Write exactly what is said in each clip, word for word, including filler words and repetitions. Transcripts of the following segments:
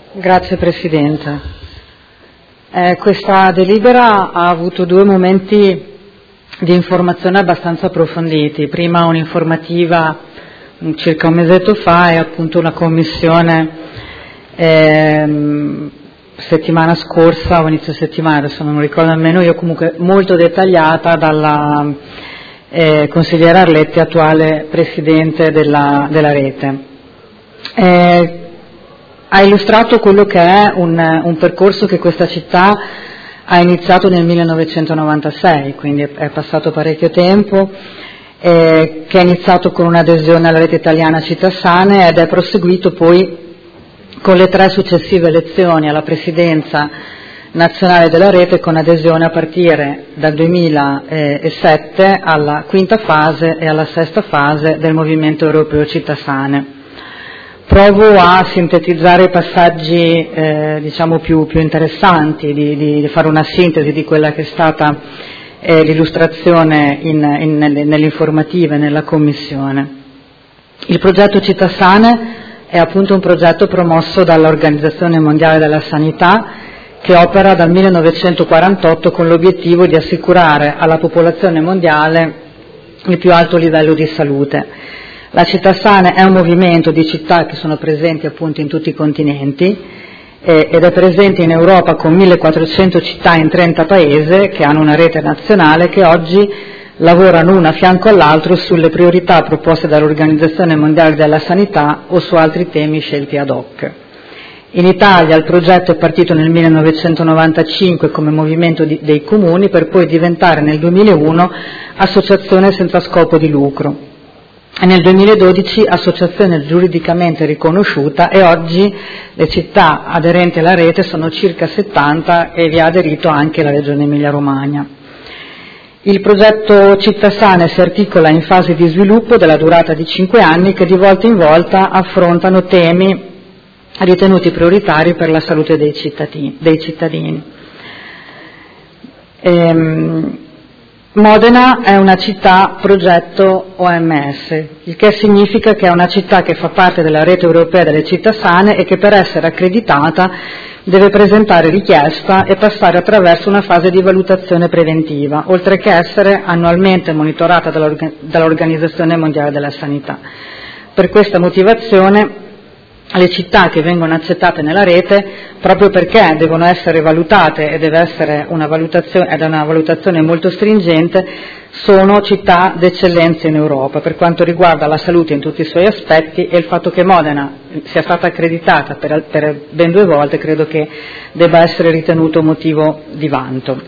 Grazie Presidente. Eh, questa delibera ha avuto due momenti di informazione abbastanza approfonditi. Prima un'informativa circa un mesetto fa e appunto una commissione ehm, settimana scorsa o inizio settimana, adesso non ricordo nemmeno io, comunque molto dettagliata dalla eh, consigliera Arletti, attuale Presidente della, della rete. Eh, ha illustrato quello che è un, un percorso che questa città ha iniziato nel millenovecentonovantasei, quindi è passato parecchio tempo, eh, che è iniziato con un'adesione alla rete italiana Città Sane ed è proseguito poi con le tre successive elezioni alla presidenza nazionale della rete, con adesione a partire dal duemilasette alla quinta fase e alla sesta fase del Movimento Europeo Città Sane. Provo a sintetizzare i passaggi eh, diciamo più, più interessanti, di, di fare una sintesi di quella che è stata eh, l'illustrazione in, in, nell'informativa e nella Commissione. Il progetto Città Sane è appunto un progetto promosso dall'Organizzazione Mondiale della Sanità, che opera dal millenovecentoquarantotto con l'obiettivo di assicurare alla popolazione mondiale il più alto livello di salute. La Città Sane è un movimento di città che sono presenti appunto in tutti i continenti eh, ed è presente in Europa con millequattrocento città in trenta paesi che hanno una rete nazionale, che oggi lavorano una a fianco all'altro sulle priorità proposte dall'Organizzazione Mondiale della Sanità o su altri temi scelti ad hoc. In Italia il progetto è partito nel millenovecentonovantacinque come movimento di, dei comuni, per poi diventare nel duemilauno associazione senza scopo di lucro. E nel duemiladodici associazione giuridicamente riconosciuta, e oggi le città aderenti alla rete sono circa settanta e vi ha aderito anche la Regione Emilia-Romagna. Il progetto Città Sane si articola in fasi di sviluppo della durata di cinque anni che di volta in volta affrontano temi ritenuti prioritari per la salute dei cittadini. Dei cittadini. Ehm, Modena è una città progetto O M S, il che significa che è una città che fa parte della rete europea delle città sane e che per essere accreditata deve presentare richiesta e passare attraverso una fase di valutazione preventiva, oltre che essere annualmente monitorata dall'Organizzazione Mondiale della Sanità. Per questa motivazione le città che vengono accettate nella rete, proprio perché devono essere valutate e deve essere una valutazione, ed è una valutazione molto stringente, sono città d'eccellenza in Europa per quanto riguarda la salute in tutti i suoi aspetti, e il fatto che Modena sia stata accreditata per, per ben due volte credo che debba essere ritenuto motivo di vanto.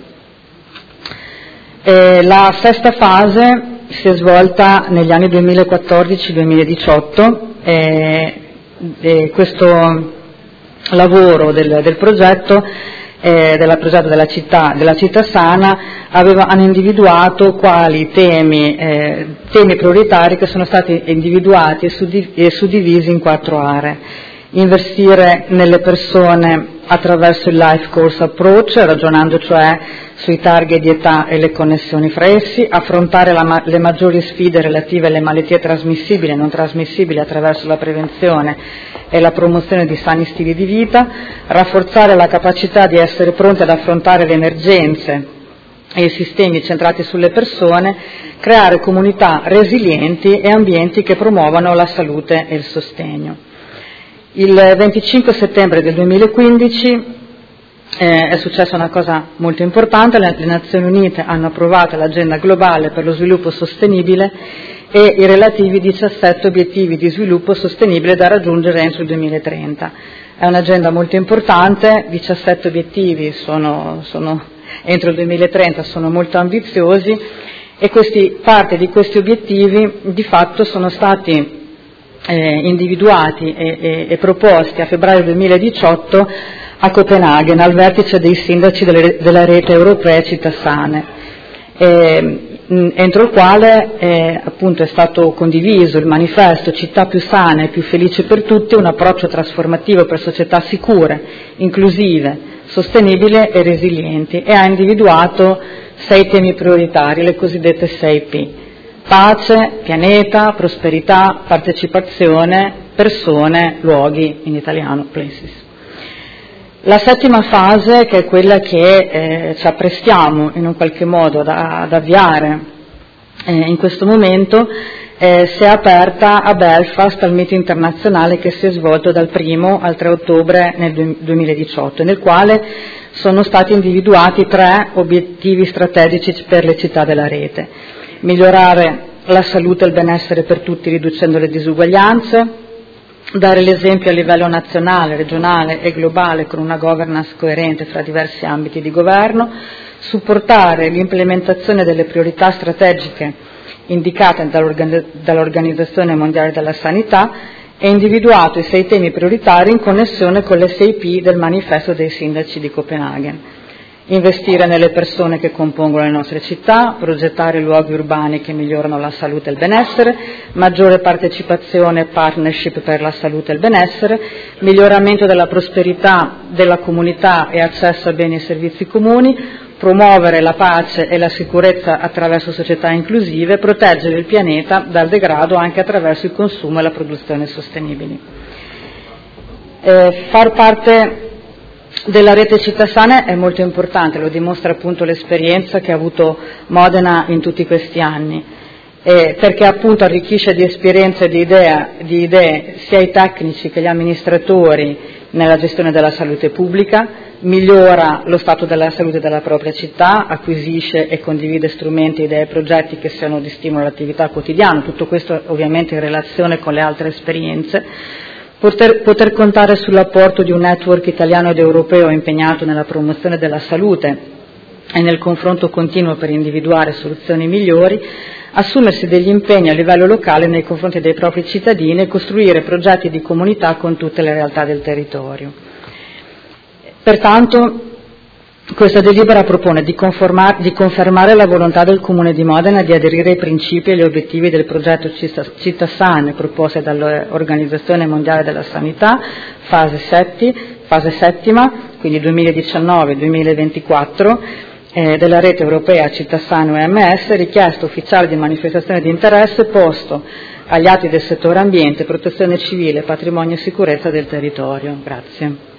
E la sesta fase si è svolta negli anni duemilaquattordici duemiladiciotto e E questo lavoro del, del progetto, eh, del progetto della città, della città sana aveva, hanno individuato quali temi, eh, temi prioritari che sono stati individuati e, suddiv- e suddivisi in quattro aree. Investire nelle persone attraverso il life course approach, ragionando cioè sui target di età e le connessioni fra essi, affrontare la ma- le maggiori sfide relative alle malattie trasmissibili e non trasmissibili attraverso la prevenzione e la promozione di sani stili di vita, rafforzare la capacità di essere pronti ad affrontare le emergenze e i sistemi centrati sulle persone, creare comunità resilienti e ambienti che promuovano la salute e il sostegno. Il venticinque settembre del duemilaquindici eh, è successa una cosa molto importante: le, le Nazioni Unite hanno approvato l'agenda globale per lo sviluppo sostenibile e i relativi diciassette obiettivi di sviluppo sostenibile da raggiungere entro il duemilatrenta. È un'agenda molto importante, diciassette obiettivi sono, sono, entro il duemilatrenta sono molto ambiziosi, e questi, parte di questi obiettivi di fatto sono stati Eh, individuati e, e, e proposti a febbraio duemiladiciotto a Copenaghen al vertice dei sindaci delle, della rete europea Città Sane, eh, entro il quale eh, appunto è stato condiviso il manifesto Città più sane e più felici per tutti, un approccio trasformativo per società sicure, inclusive, sostenibili e resilienti, e ha individuato sei temi prioritari, le cosiddette sei P: pace, pianeta, prosperità, partecipazione, persone, luoghi, in italiano places. La settima fase, che è quella che eh, ci apprestiamo in un qualche modo ad, ad avviare eh, in questo momento, eh, si è aperta a Belfast al meeting internazionale che si è svolto dal primo al tre ottobre nel duemiladiciotto, nel quale sono stati individuati tre obiettivi strategici per le città della rete: migliorare la salute e il benessere per tutti riducendo le disuguaglianze, dare l'esempio a livello nazionale, regionale e globale con una governance coerente fra diversi ambiti di governo, supportare l'implementazione delle priorità strategiche indicate dall'Organizzazione Mondiale della Sanità e individuato i sei temi prioritari in connessione con le sei P del manifesto dei sindaci di Copenaghen. Investire nelle persone che compongono le nostre città, progettare luoghi urbani che migliorano la salute e il benessere, maggiore partecipazione e partnership per la salute e il benessere, miglioramento della prosperità della comunità e accesso a beni e servizi comuni, promuovere la pace e la sicurezza attraverso società inclusive, proteggere il pianeta dal degrado anche attraverso il consumo e la produzione sostenibili. Eh, far parte della rete Città Sane è molto importante, lo dimostra appunto l'esperienza che ha avuto Modena in tutti questi anni, eh, perché appunto arricchisce di esperienze e di idee, di idee sia i tecnici che gli amministratori nella gestione della salute pubblica, migliora lo stato della salute della propria città, acquisisce e condivide strumenti, idee e progetti che siano di stimolo all'attività quotidiana, tutto questo ovviamente in relazione con le altre esperienze. Poter, poter contare sull'apporto di un network italiano ed europeo impegnato nella promozione della salute e nel confronto continuo per individuare soluzioni migliori, assumersi degli impegni a livello locale nei confronti dei propri cittadini e costruire progetti di comunità con tutte le realtà del territorio. Pertanto, questa delibera propone di, di confermare la volontà del Comune di Modena di aderire ai principi e agli obiettivi del progetto Città Sane proposte dall'Organizzazione Mondiale della Sanità, fase, setti, fase settima, quindi duemiladiciannove duemilaventiquattro, eh, della rete europea Città Sane O M S, richiesta ufficiale di manifestazione di interesse posto agli atti del settore ambiente, protezione civile, patrimonio e sicurezza del territorio. Grazie.